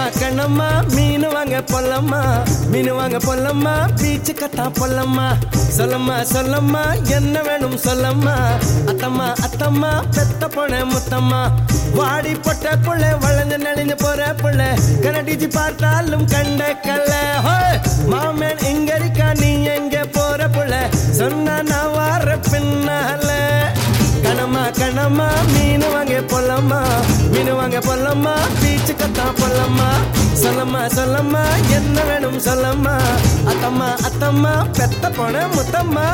கண்ணம்மா மீன் வாங்க பொல்லம்மா மீன் வாங்க பொல்லம்மா பீச்சு கத்தா பொல்லம்மா சொல்லம்மா சொல்லம்மா என்ன வேணும் சொல்லம்மா அத்தம்மா அத்தம்மா பெத்த பொண்ண முத்தம்மா வாடி பொட்ட புள்ள வளைஞ்சு நெளிஞ்சு போற புள்ள கனடிச்சு பார்த்தாலும் கண்ட கல்ல மாமன் எங்க இருக்கா நீ எங்க போற புள்ள சொன்னா நான் வார பின்னால கணமா கணமா மீன் வாங்க பொல்லம்மா மீன் வாங்க பொல்லம்மா பீச்சு கத்தா பொல்லம்மா சொல்லம்மா சொல்லம்மா என்ன வேணும் சொல்லம்மா அத்தம்மா அத்தம்மா பெத்த பொண்ண முத்தம்மா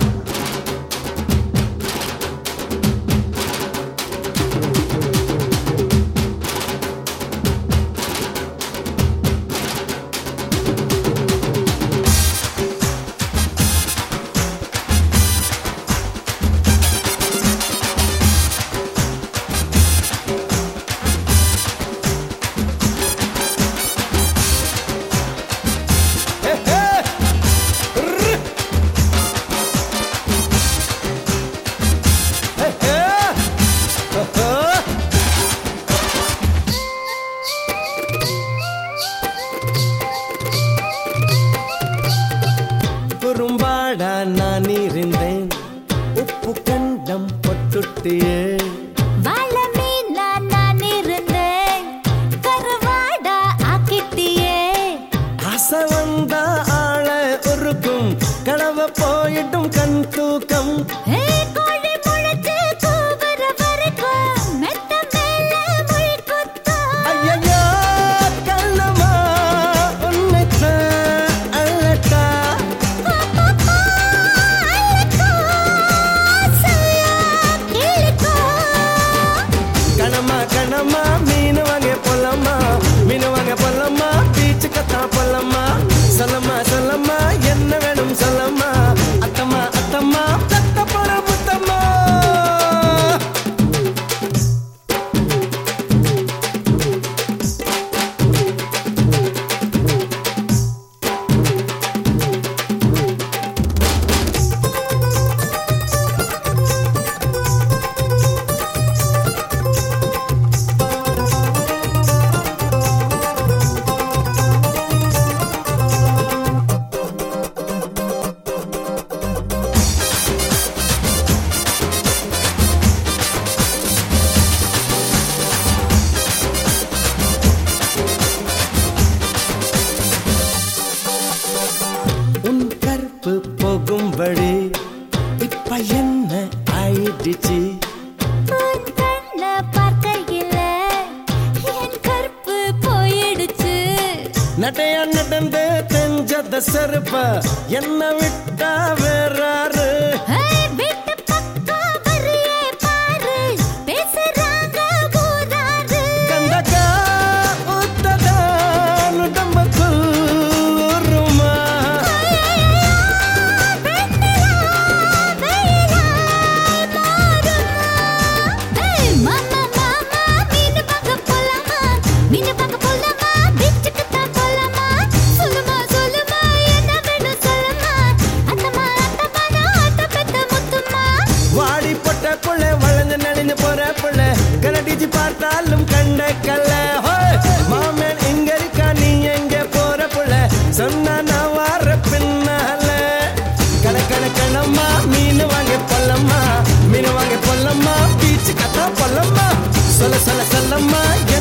குறும்பாடா நான் இருந்தேன் உப்பு கண்டம் பொட்டுட்டியே நான் இருந்தேன் கருவாடா ஆக்கிட்டியே ஆசை வந்தா ஆள உருக்கும் கனவு போயிட்டும் கண் தூக்கம் கோழி முளைச்சு கூவுற வரைக்கும் மெத்த மேல முள் குத்தும் ஐயையோ கண்ணம்மா உன்னைத்தான் அழட்டா கணமா கணமா மீன் வாங்க பொல்லம்மா மீன் வாங்க பொல்லம்மா பீச்சு கத்தா பொல்லம்மா சொல்லம்மா சொல்லம்மா என்ன வேணும் சொல்லம்மா அத்தம்மா அத்தம்மா பெத்த பொற முத்தம்மா உன் கற்பு போகும்படி இப்ப என்ன ஆயிடுச்சு உன் கண்ண பார்க்கையில என் கற்பு போயிடுச்சு நட்டையா நடந்து தெஞ்சத செருப்ப என்ன விட்டா வேறாரு வீட்டு பக்கம் வரியே பாரு பேசுறாங்க ஊராரு கண்டக்கா உத்ததா உடம்புக்குள் ஊருமா மாமா மாமா மீன் பார்க்க போலாமா மீன் பார்க்க போலாமா பீச்சுக்கு தான் போலாமா சொல்லுமா சொல்லுமா என்ன வேணும் சொல்லுமா அத்தம்மா அத்தம்மா நான் அத்த பெத்த முத்துமா வாடி பொட்ட புள்ள வளைஞ்சு நடிஞ்சு போற புள்ள கனடிச்சு பார்த்தாலும் கண்ட கல்ல மாமன் எங்க இருக்கா நீ எங்க போற புள்ள சொன்னா நான் வார பின்னால கணக்கணக்கணம்மா மீன் வாங்க பொல்லம்மா மீன் வாங்க பொல்லம்மா பீச்சு கத்தா பொல்லம்மா சொல்ல சொல்ல சொல்லம்மா